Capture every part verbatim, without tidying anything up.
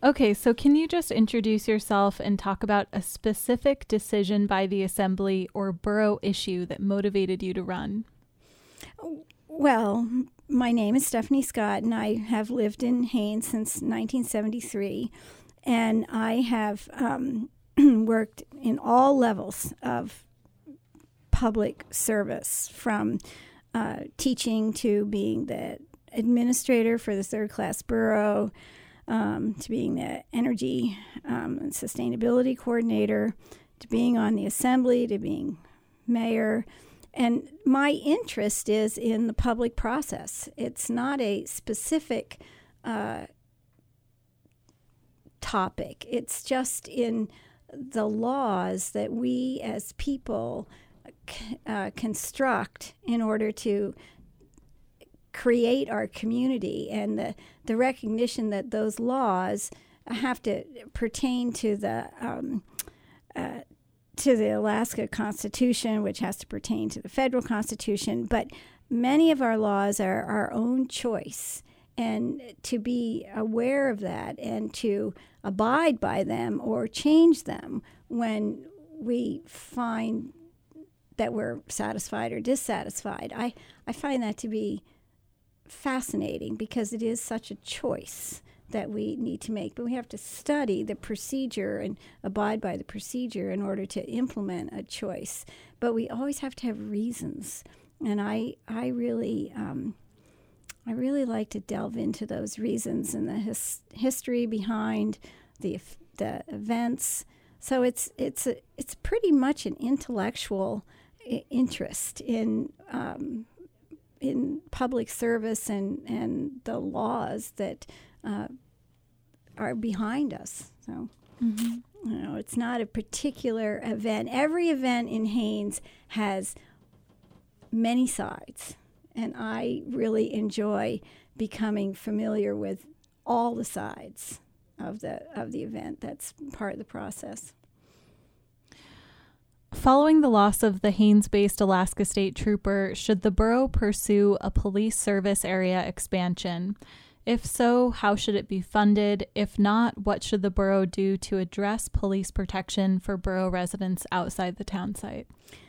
Okay, so can you just introduce yourself and talk about a specific decision by the Assembly or borough issue that motivated you to run? Well, my name is Stephanie Scott, and I have lived in Haines since nineteen seventy-three, and I have um, worked in all levels of public service, from uh, teaching to being the administrator for the third-class borough, um, to being the energy um, and sustainability coordinator, to being on the assembly, to being mayor. And my interest is in the public process. It's not a specific uh, topic. It's just in the laws that we as people uh, construct in order to create our community, and the, the recognition that those laws have to pertain to the um, uh, to the Alaska Constitution, which has to pertain to the federal Constitution. But many of our laws are our own choice, and to be aware of that and to abide by them or change them when we find that we're satisfied or dissatisfied. I, I find that to be fascinating, because it is such a choice that we need to make. But we have to study the procedure and abide by the procedure in order to implement a choice. But we always have to have reasons. And I I really um, I really like to delve into those reasons and the his, history behind the the events. So it's it's a, it's pretty much an intellectual I- interest in um, in public service and, and the laws that uh, are behind us. So, mm-hmm. you know, it's not a particular event. Every event in Haines has many sides, and I really enjoy becoming familiar with all the sides of the of the event. That's part of the process. Following the loss of the Haines-based Alaska State Trooper, should the borough pursue a police service area expansion? If so, how should it be funded? If not, what should the borough do to address police protection for borough residents outside the town site?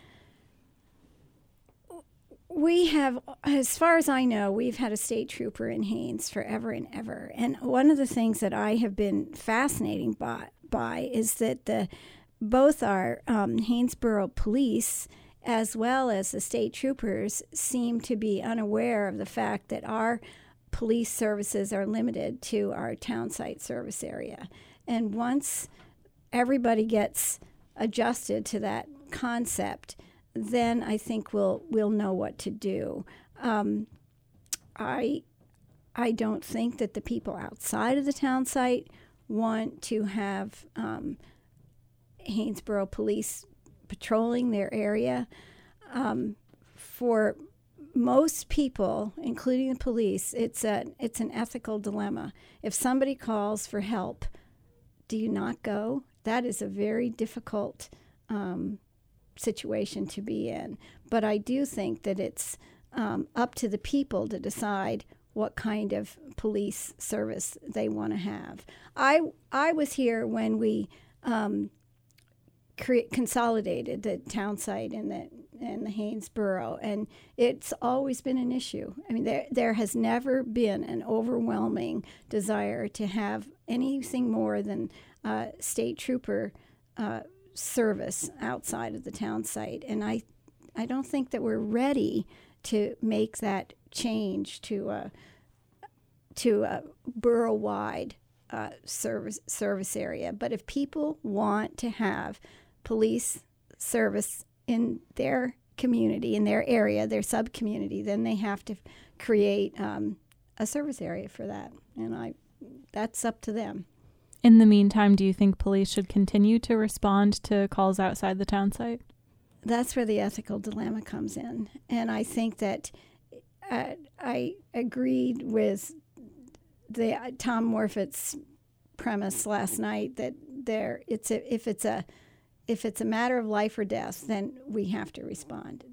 We have, as far as I know, we've had a state trooper in Haines forever and ever. And one of the things that I have been fascinating by, by is that the both our um, Hanesboro police as well as the state troopers seem to be unaware of the fact that our police services are limited to our town site service area. And once everybody gets adjusted to that concept, then I think we'll we'll know what to do. Um, I I don't think that the people outside of the town site want to have um, Hanesboro police patrolling their area. Um, for most people, including the police, it's a it's an ethical dilemma. If somebody calls for help, do you not go? That is a very difficult um, situation to be in. But I do think that it's um, up to the people to decide what kind of police service they want to have. I I was here when we um, cre- consolidated the town site and the and the Hanesboro, and it's always been an issue. I mean, there there has never been an overwhelming desire to have anything more than uh, state trooper uh, service outside of the town site, and I I don't think that we're ready to make that change to a to a borough-wide uh, service service area. But if people want to have police service in their community, in their area, their sub-community, then they have to create um, a service area for that. And I, that's up to them. In the meantime, do you think police should continue to respond to calls outside the town site? That's where the ethical dilemma comes in. And I think that uh, I agreed with the uh, Tom Morfitt's premise last night that there it's a, if it's a If it's a matter of life or death, then we have to respond.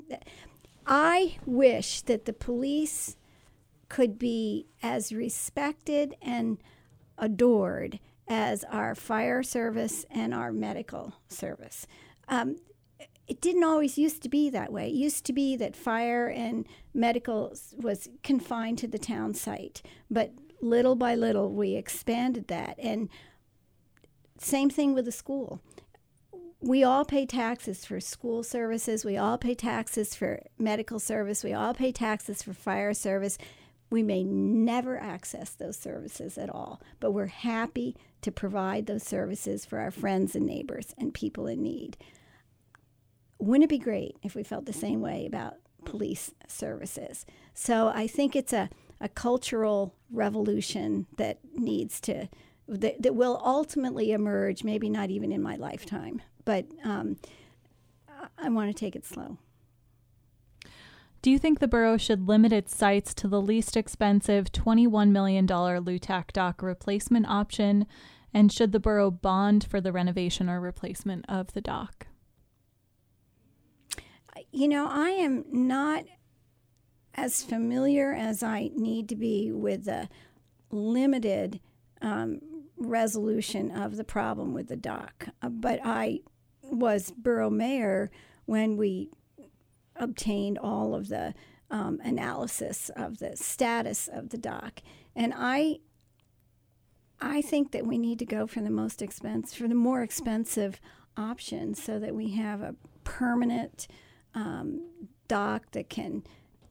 I wish that the police could be as respected and adored as our fire service and our medical service. Um, it didn't always used to be that way. It used to be that fire and medical was confined to the town site, but little by little we expanded that. And same thing with the school. We all pay taxes for school services. We all pay taxes for medical service. We all pay taxes for fire service. We may never access those services at all, but we're happy to provide those services for our friends and neighbors and people in need. Wouldn't it be great if we felt the same way about police services? So I think it's a, a cultural revolution that needs to, that, that will ultimately emerge, maybe not even in my lifetime, but um, I want to take it slow. Do you think the borough should limit its sites to the least expensive twenty-one million dollars Lutak dock replacement option? And should the borough bond for the renovation or replacement of the dock? You know, I am not as familiar as I need to be with the limited um, resolution of the problem with the dock. Uh, but I was borough mayor when we obtained all of the um, analysis of the status of the dock, and I, I think that we need to go for the most expensive, for the more expensive option, so that we have a permanent um, dock that can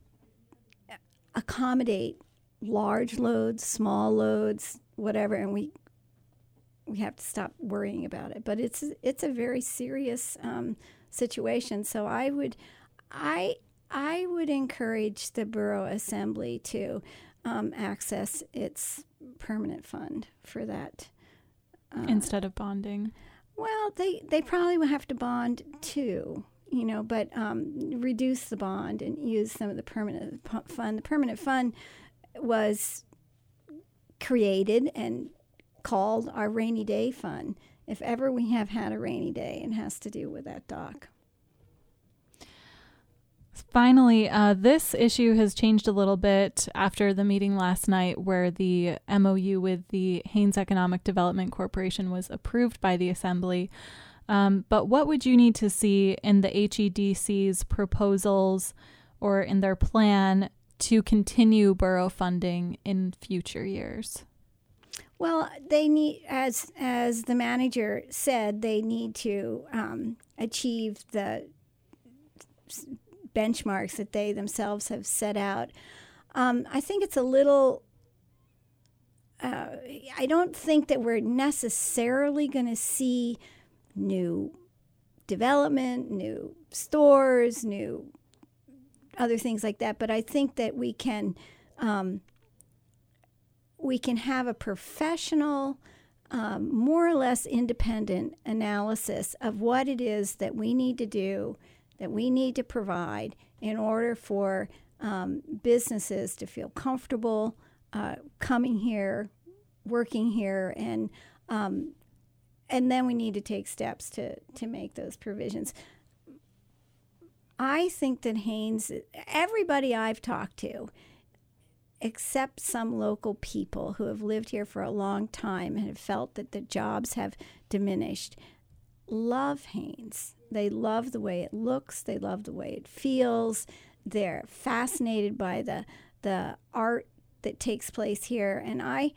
accommodate large loads, small loads, whatever, and we we have to stop worrying about it. But it's it's a very serious um, situation, so I would. I I would encourage the Borough Assembly to um, access its permanent fund for that. Uh, Instead of bonding? Well, they, they probably will have to bond too, you know, but um, reduce the bond and use some of the permanent fund. The permanent fund was created and called our rainy day fund. If ever we have had a rainy day, it has to do with that dock. Finally, uh, this issue has changed a little bit after the meeting last night where the M O U with the Haines Economic Development Corporation was approved by the Assembly. Um, but what would you need to see in the H E D C's proposals or in their plan to continue borough funding in future years? Well, they need, as as the manager said, they need to um, achieve the benchmarks that they themselves have set out. Um, I think it's a little, uh, I don't think that we're necessarily going to see new development, new stores, new other things like that, but I think that we can, um, we can have a professional, um, more or less independent analysis of what it is that we need to do, that we need to provide in order for um, businesses to feel comfortable uh, coming here, working here, and um, and then we need to take steps to, to make those provisions. I think that Haines, everybody I've talked to, except some local people who have lived here for a long time and have felt that the jobs have diminished, love Haines. They love the way it looks. They love the way it feels. They're fascinated by the the art that takes place here. And I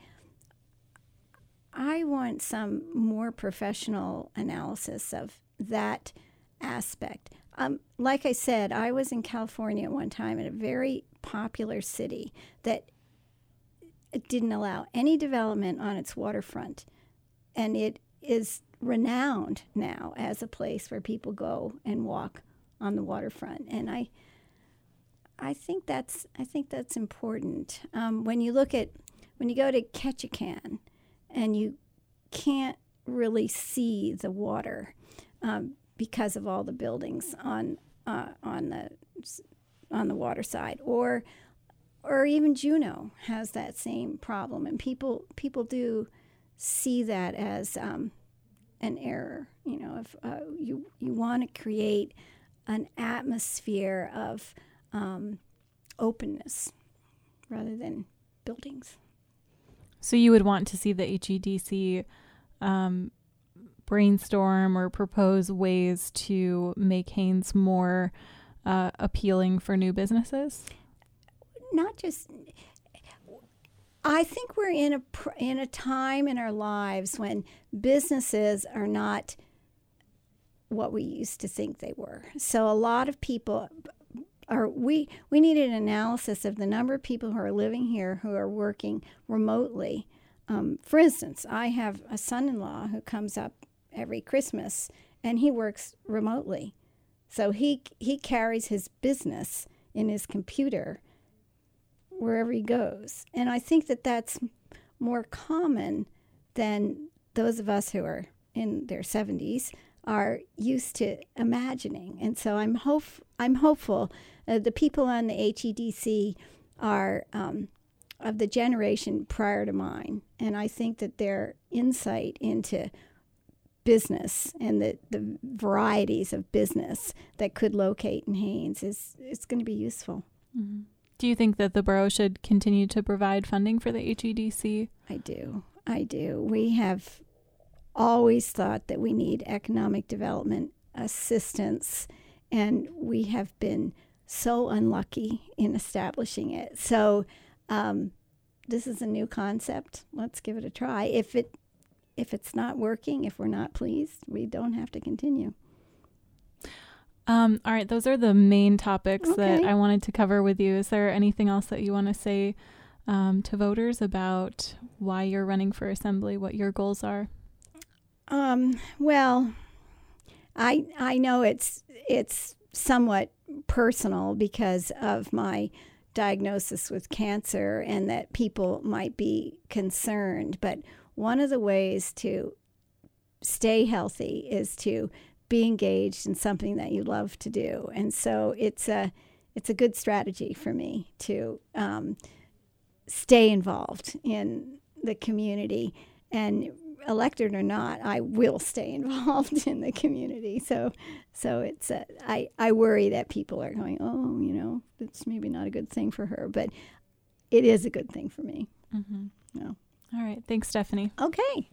I want some more professional analysis of that aspect. Um, like I said, I was in California at one time in a very popular city that didn't allow any development on its waterfront. And it is renowned now as a place where people go and walk on the waterfront, and I, I think that's I think that's important. Um, when you look at when you go to Ketchikan, and you can't really see the water um, because of all the buildings on uh, on the on the water side, or or even Juneau has that same problem, and people people do see that as um, an error. You know, if uh, you you want to create an atmosphere of um, openness rather than buildings. So you would want to see the H E D C um, brainstorm or propose ways to make Haines more uh, appealing for new businesses? Not just... I think we're in a in a time in our lives when businesses are not what we used to think they were. So a lot of people are we we need an analysis of the number of people who are living here who are working remotely. Um, for instance, I have a son-in-law who comes up every Christmas and he works remotely. So he he carries his business in his computer wherever he goes. And I think that that's more common than those of us who are in their seventies are used to imagining. And so I'm hope I'm hopeful. Uh, the people on the H E D C are um, of the generation prior to mine. And I think that their insight into business and the, the varieties of business that could locate in Haines is, is going to be useful. Mm-hmm. Do you think that the borough should continue to provide funding for the H E D C? I do. I do. We have always thought that we need economic development assistance, and we have been so unlucky in establishing it. So um, this is a new concept. Let's give it a try. If it if it's not working, if we're not pleased, we don't have to continue. Um, all right, those are the main topics Okay. that I wanted to cover with you. Is there anything else that you want to say um, to voters about why you're running for assembly, what your goals are? Um, well, I I know it's it's somewhat personal because of my diagnosis with cancer and that people might be concerned. But one of the ways to stay healthy is to be engaged in something that you love to do. And so it's a it's a good strategy for me to um, stay involved in the community. And elected or not, I will stay involved in the community. So so it's a, I, I worry that people are going, oh, you know, it's maybe not a good thing for her. But it is a good thing for me. Mm-hmm. No. All right. Thanks, Stephanie. Okay.